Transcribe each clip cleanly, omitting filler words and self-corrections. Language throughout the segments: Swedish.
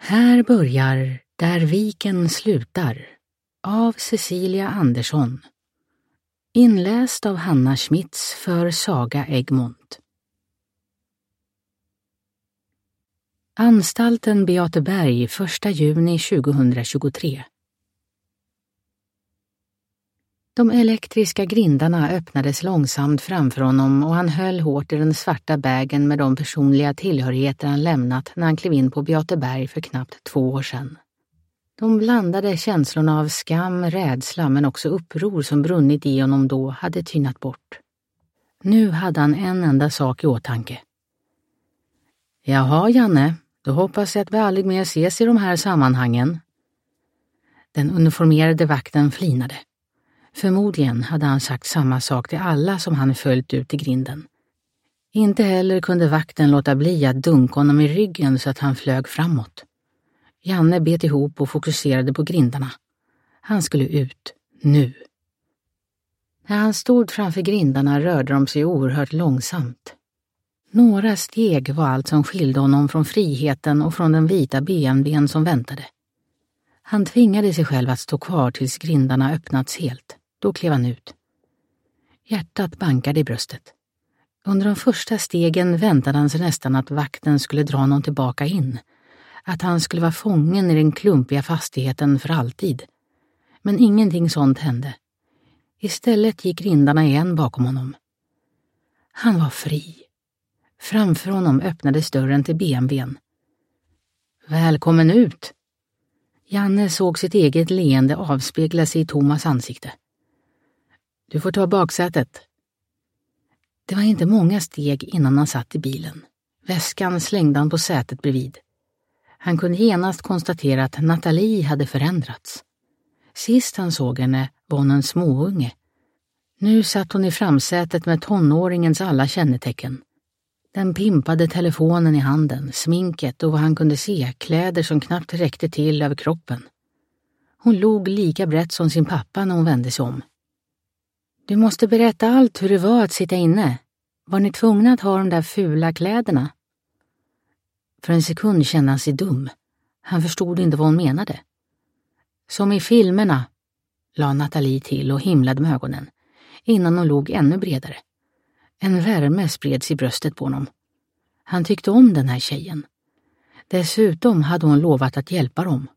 Här börjar Där viken slutar av Cecilia Andersson. Inläst av Hanna Schmitz för Saga Egmont. Anstalten Beateberg 1 juni 2023. De elektriska grindarna öppnades långsamt framför honom och han höll hårt i den svarta bägen med de personliga tillhörigheter han lämnat när han klev in på Beateberg för knappt 2 år sedan. De blandade känslorna av skam, rädsla men också uppror som brunnit i honom då hade tynat bort. Nu hade han en enda sak i åtanke. Jaha, Janne, då hoppas jag att vi aldrig mer ses i de här sammanhangen. Den uniformerade vakten flinade. Förmodligen hade han sagt samma sak till alla som han följt ut i grinden. Inte heller kunde vakten låta bli att dunka honom i ryggen så att han flög framåt. Janne bet ihop och fokuserade på grindarna. Han skulle ut, nu. När han stod framför grindarna rörde de sig oerhört långsamt. Några steg var allt som skilde honom från friheten och från den vita BMW:n som väntade. Han tvingade sig själv att stå kvar tills grindarna öppnats helt. Då klev han ut. Hjärtat bankade i bröstet. Under de första stegen väntade han sig nästan att vakten skulle dra någon tillbaka in. Att han skulle vara fången i den klumpiga fastigheten för alltid. Men ingenting sånt hände. Istället gick grindarna igen bakom honom. Han var fri. Framför honom öppnades dörren till BMW:n. Välkommen ut! Janne såg sitt eget leende avspegla sig i Thomas ansikte. Du får ta baksätet. Det var inte många steg innan han satt i bilen. Väskan slängde han på sätet bredvid. Han kunde genast konstatera att Nathalie hade förändrats. Sist han såg henne var hon en småunge. Nu satt hon i framsätet med tonåringens alla kännetecken. Den pimpade telefonen i handen, sminket och vad han kunde se, kläder som knappt räckte till över kroppen. Hon log lika brett som sin pappa när hon vände sig om. Du måste berätta allt hur det var att sitta inne. Var ni tvungna att ha de där fula kläderna? För en sekund kände han sig dum. Han förstod inte vad hon menade. Som i filmerna, la Nathalie till och himlade med ögonen, innan hon log ännu bredare. En värme spreds i bröstet på honom. Han tyckte om den här tjejen. Dessutom hade hon lovat att hjälpa dem.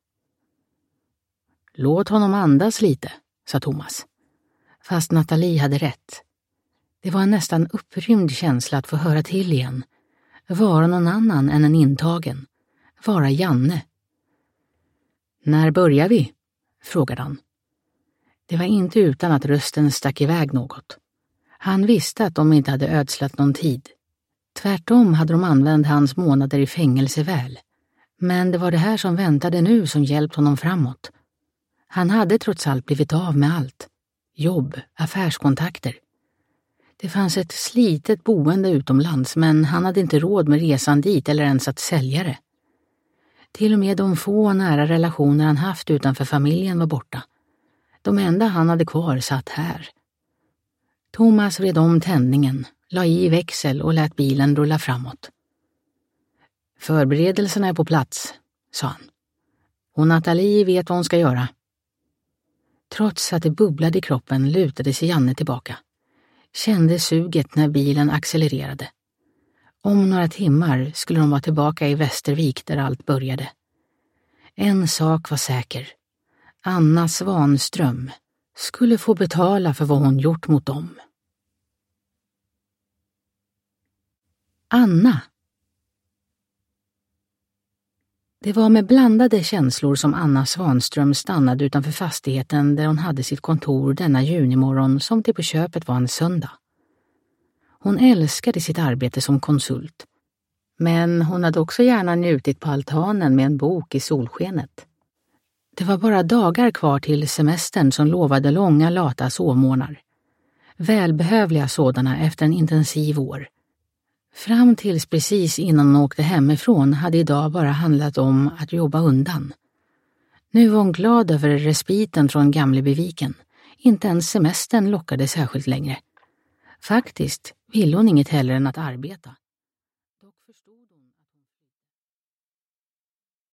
Låt honom andas lite, sa Thomas. Fast Nathalie hade rätt. Det var en nästan upprymd känsla att få höra till igen. Vara någon annan än en intagen. Vara Janne. När börjar vi? Frågade han. Det var inte utan att rösten stack iväg något. Han visste att de inte hade ödslat någon tid. Tvärtom hade de använt hans månader i fängelse väl. Men det var det här som väntade nu som hjälpt honom framåt. Han hade trots allt blivit av med allt. Jobb, affärskontakter. Det fanns ett slitet boende utomlands men han hade inte råd med resan dit eller ens att sälja det. Till och med de få nära relationer han haft utanför familjen var borta. De enda han hade kvar satt här. Thomas vred om tändningen, la i växel och lät bilen rulla framåt. Förberedelserna är på plats, sa han. Och Nathalie vet vad hon ska göra. Trots att det bubblade i kroppen lutade sig Janne tillbaka. Kände suget när bilen accelererade. Om några timmar skulle de vara tillbaka i Västervik där allt började. En sak var säker. Anna Svanström skulle få betala för vad hon gjort mot dem. Anna. Det var med blandade känslor som Anna Svanström stannade utanför fastigheten där hon hade sitt kontor denna junimorgon som till på köpet var en söndag. Hon älskade sitt arbete som konsult. Men hon hade också gärna njutit på altanen med en bok i solskenet. Det var bara dagar kvar till semestern som lovade långa lata sovmånader. Välbehövliga sådana efter en intensiv år. Fram tills precis innan hon åkte hemifrån hade idag bara handlat om att jobba undan. Nu var hon glad över respiten från Gamlebyviken. Inte ens semestern lockade särskilt längre. Faktiskt ville hon inget hellre än att arbeta.